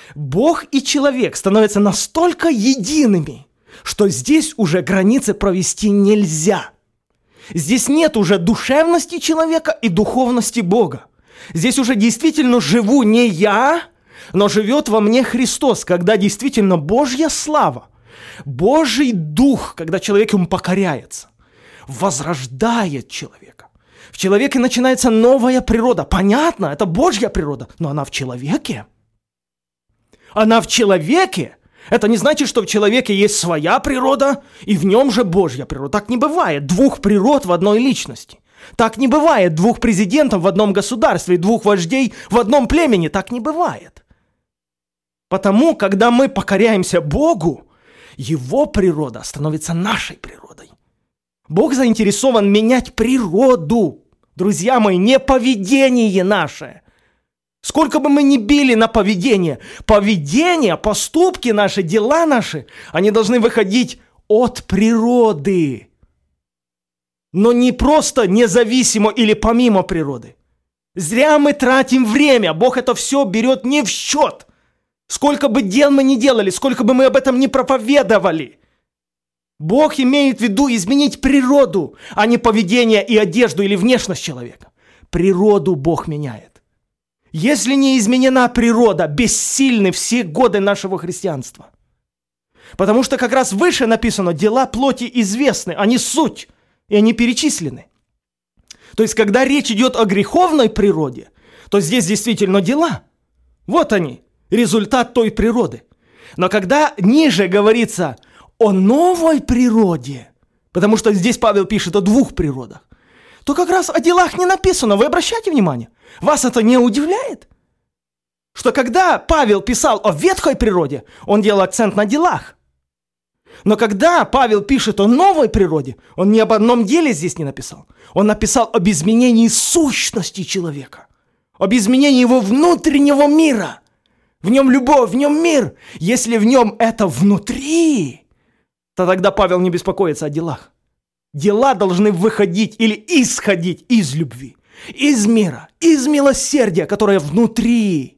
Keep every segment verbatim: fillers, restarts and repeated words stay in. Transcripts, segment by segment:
Бог и человек становятся настолько едиными, что здесь уже границы провести нельзя. Здесь нет уже душевности человека и духовности Бога. Здесь уже действительно живу не я, но живет во мне Христос, когда действительно Божья слава, Божий Дух, когда человек ему покоряется, возрождает человека. В человеке начинается новая природа. Понятно, это Божья природа, но она в человеке. Она в человеке. Это не значит, что в человеке есть своя природа, и в нем же Божья природа. Так не бывает двух природ в одной личности. Так не бывает двух президентов в одном государстве и двух вождей в одном племени. Так не бывает. Потому, когда мы покоряемся Богу, Его природа становится нашей природой. Бог заинтересован менять природу. Друзья мои, не поведение наше. Сколько бы мы ни били на поведение, поведение, поступки наши, дела наши, они должны выходить от природы. Но не просто независимо или помимо природы. Зря мы тратим время, Бог это все берет не в счет. Сколько бы дел мы ни делали, сколько бы мы об этом ни проповедовали. Бог имеет в виду изменить природу, а не поведение и одежду или внешность человека. Природу Бог меняет. Если не изменена природа, бессильны все годы нашего христианства. Потому что как раз выше написано, дела плоти известны, они суть, и они перечислены. То есть, когда речь идет о греховной природе, то здесь действительно дела. Вот они, результат той природы. Но когда ниже говорится о новой природе, потому что здесь Павел пишет о двух природах, то как раз о делах не написано. Вы обращайте внимание? Вас это не удивляет? Что когда Павел писал о ветхой природе, он делал акцент на делах. Но когда Павел пишет о новой природе, он ни об одном деле здесь не написал. Он написал об изменении сущности человека, об изменении его внутреннего мира. В нем любовь, в нем мир. Если в нем это внутри, то тогда Павел не беспокоится о делах. Дела должны выходить или исходить из любви, из мира, из милосердия, которое внутри.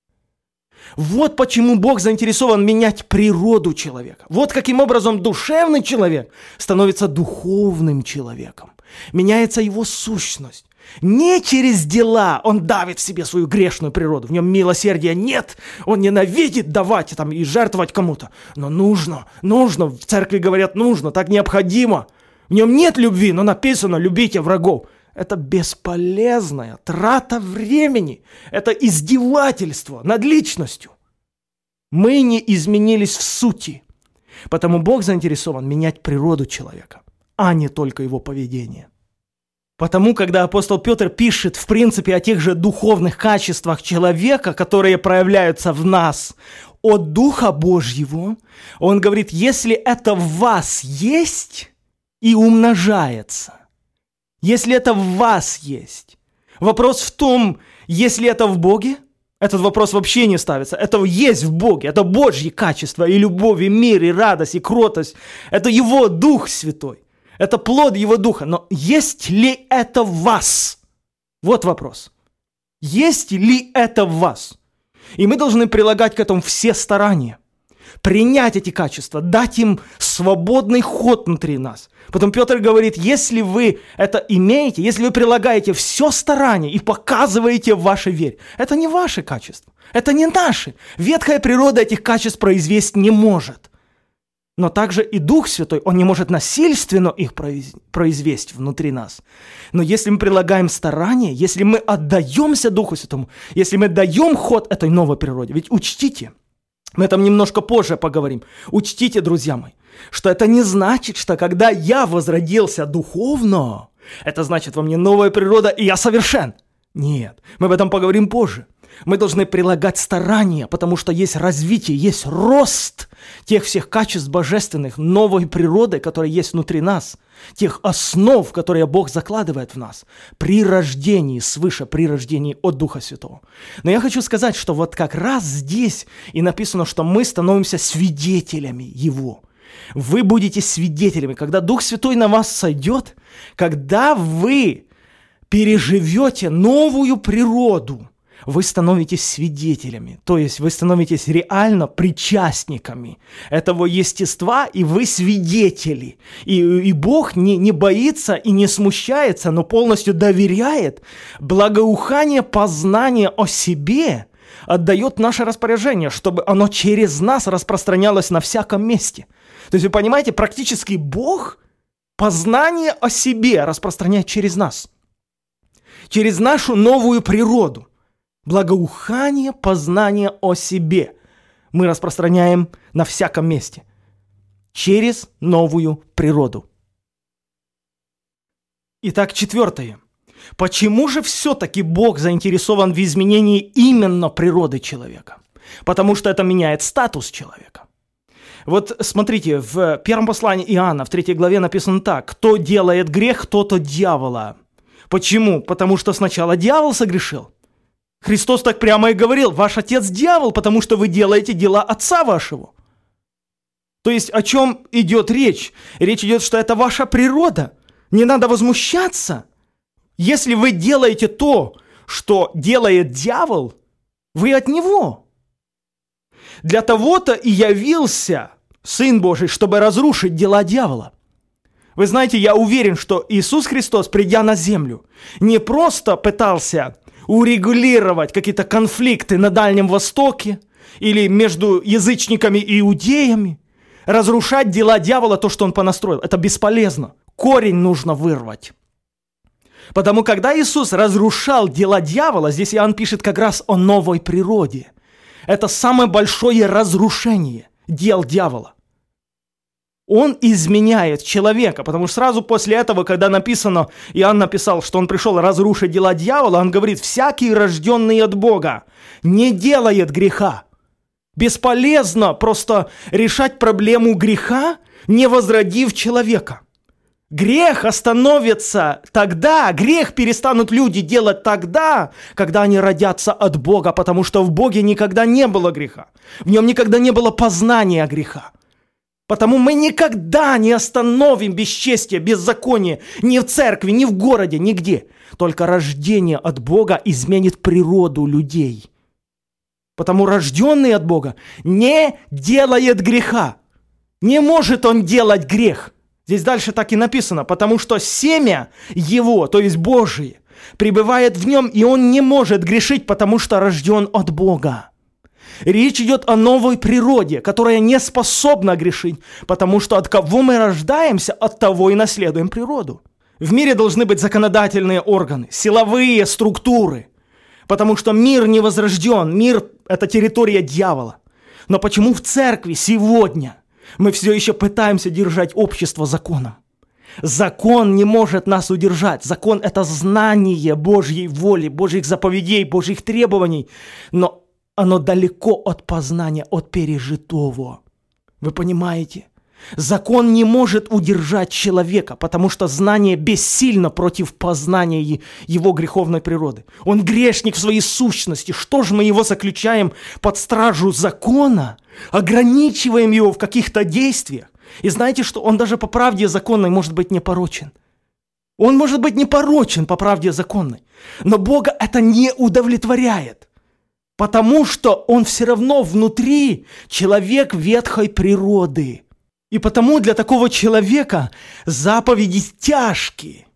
Вот почему Бог заинтересован менять природу человека. Вот каким образом душевный человек становится духовным человеком. Меняется его сущность. Не через дела он давит в себе свою грешную природу. В нем милосердия нет. Он ненавидит давать там, и жертвовать кому-то. Но нужно, нужно. В церкви говорят, нужно, так необходимо. В нем нет любви, но написано «любите врагов». Это бесполезная трата времени. Это издевательство над личностью. Мы не изменились в сути. Потому Бог заинтересован менять природу человека, а не только его поведение. Потому, когда апостол Петр пишет, в принципе, о тех же духовных качествах человека, которые проявляются в нас от Духа Божьего, он говорит, если это в вас есть и умножается, если это в вас есть. Вопрос в том, если это в Боге, этот вопрос вообще не ставится. Это есть в Боге, это Божьи качества, и любовь, и мир, и радость, и кротость. Это Его Дух Святой, это плод Его Духа. Но есть ли это в вас? Вот вопрос. Есть ли это в вас? И мы должны прилагать к этому все старания. Принять эти качества, дать им свободный ход внутри нас. Потом Петр говорит, если вы это имеете, если вы прилагаете все старание и показываете в вашей вере, это не ваши качества, это не наши. Ветхая природа этих качеств произвести не может. Но также и Дух Святой, Он не может насильственно их произвести внутри нас. Но если мы прилагаем старание, если мы отдаемся Духу Святому, если мы даем ход этой новой природе, ведь учтите, мы об этом немножко позже поговорим. Учтите, друзья мои, что это не значит, что когда я возродился духовно, это значит во мне новая природа, и я совершен. Нет, мы об этом поговорим позже. Мы должны прилагать старания, потому что есть развитие, есть рост тех всех качеств божественных, новой природы, которая есть внутри нас, тех основ, которые Бог закладывает в нас при рождении свыше, при рождении от Духа Святого. Но я хочу сказать, что вот как раз здесь и написано, что мы становимся свидетелями Его. Вы будете свидетелями, когда Дух Святой на вас сойдет, когда вы переживете новую природу, вы становитесь свидетелями, то есть вы становитесь реально причастниками этого естества, и вы свидетели. И, и Бог не, не боится и не смущается, но полностью доверяет благоухание познания о себе, отдает наше распоряжение, чтобы оно через нас распространялось на всяком месте. То есть вы понимаете, практически Бог познание о себе распространяет через нас, через нашу новую природу. Благоухание, познание о себе мы распространяем на всяком месте через новую природу. Итак, четвертое. Почему же все-таки Бог заинтересован в изменении именно природы человека? Потому что это меняет статус человека. Вот смотрите, в первом послании Иоанна, в третьей главе написано так: «Кто делает грех, тот от дьявола». Почему? Потому что сначала дьявол согрешил. Христос так прямо и говорил: ваш отец дьявол, потому что вы делаете дела отца вашего. То есть о чем идет речь? Речь идет, что это ваша природа. Не надо возмущаться. Если вы делаете то, что делает дьявол, вы от него. Для того-то и явился Сын Божий, чтобы разрушить дела дьявола. Вы знаете, я уверен, что Иисус Христос, придя на землю, не просто пытался урегулировать какие-то конфликты на Дальнем Востоке или между язычниками и иудеями, разрушать дела дьявола, то, что он понастроил. Это бесполезно. Корень нужно вырвать. Потому когда Иисус разрушал дела дьявола, здесь Иоанн пишет как раз о новой природе. Это самое большое разрушение дел дьявола. Он изменяет человека, потому что сразу после этого, когда написано, Иоанн написал, что он пришел разрушить дела дьявола, он говорит: всякий, рожденный от Бога, не делает греха. Бесполезно просто решать проблему греха, не возродив человека. Грех остановится тогда, грех перестанут люди делать тогда, когда они родятся от Бога, потому что в Боге никогда не было греха. В нем никогда не было познания греха. Потому мы никогда не остановим бесчестие, беззаконие ни в церкви, ни в городе, нигде. Только рождение от Бога изменит природу людей. Потому рожденный от Бога не делает греха. Не может он делать грех. Здесь дальше так и написано: потому что семя его, то есть Божие, пребывает в нем, и он не может грешить, потому что рожден от Бога. Речь идет о новой природе, которая не способна грешить, потому что от кого мы рождаемся, от того и наследуем природу. В мире должны быть законодательные органы, силовые структуры, потому что мир не возрожден, мир – это территория дьявола. Но почему в церкви сегодня мы все еще пытаемся держать общество законом? Закон не может нас удержать. Закон – это знание Божьей воли, Божьих заповедей, Божьих требований, но оно далеко от познания, от пережитого. Вы понимаете? Закон не может удержать человека, потому что знание бессильно против познания его греховной природы. Он грешник в своей сущности. Что же мы его заключаем под стражу закона, ограничиваем его в каких-то действиях? И знаете, что он даже по правде законной может быть непорочен. Он может быть непорочен по правде законной, но Бога это не удовлетворяет. Потому что он все равно внутри человек ветхой природы. И потому для такого человека заповеди тяжкие.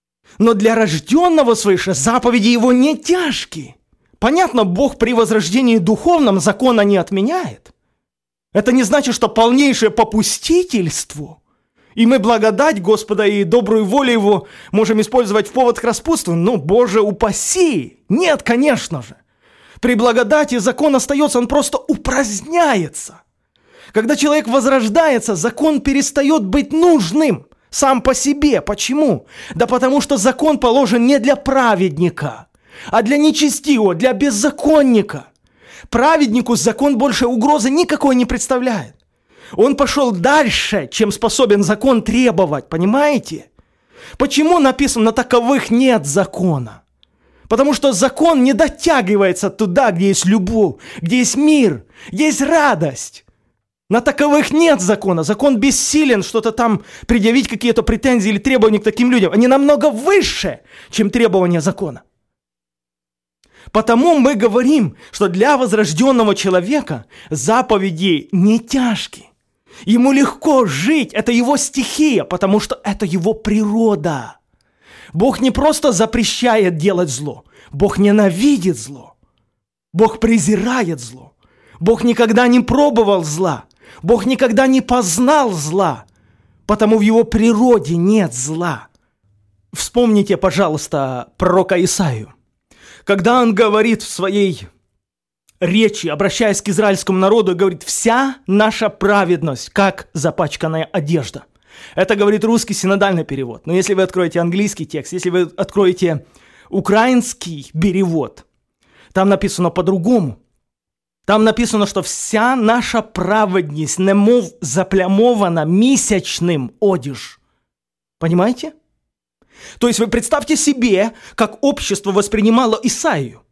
Но для рожденного свыше заповеди его не тяжкие. Понятно, Бог при возрождении духовном закона не отменяет. Это не значит, что полнейшее попустительство, и мы благодать Господа и добрую волю Его можем использовать в повод к распутству. Ну, Боже упаси! Нет, конечно же. При благодати закон остается, он просто упраздняется. Когда человек возрождается, закон перестает быть нужным сам по себе. Почему? Да потому что закон положен не для праведника, а для нечестивого, для беззаконника. Праведнику закон больше угрозы никакой не представляет. Он пошел дальше, чем способен закон требовать, понимаете? Почему написано: на таковых нет закона? Потому что закон не дотягивается туда, где есть любовь, где есть мир, где есть радость. На таковых нет закона. Закон бессилен что-то там предъявить, какие-то претензии или требования к таким людям. Они намного выше, чем требования закона. Потому мы говорим, что для возрожденного человека заповеди не тяжкие. Ему легко жить, это его стихия, потому что это его природа. Бог не просто запрещает делать зло, Бог ненавидит зло. Бог презирает зло. Бог никогда не пробовал зла. Бог никогда не познал зла, потому в его природе нет зла. Вспомните, пожалуйста, пророка Исаию. Когда он говорит в своей речи, обращаясь к израильскому народу, говорит: «Вся наша праведность, как запачканная одежда». Это говорит русский синодальный перевод. Но если вы откроете английский текст, если вы откроете украинский перевод, там написано по-другому. Там написано, что вся наша праведність, немов заплямована місячним одіж. Понимаете? То есть вы представьте себе, как общество воспринимало Исаию.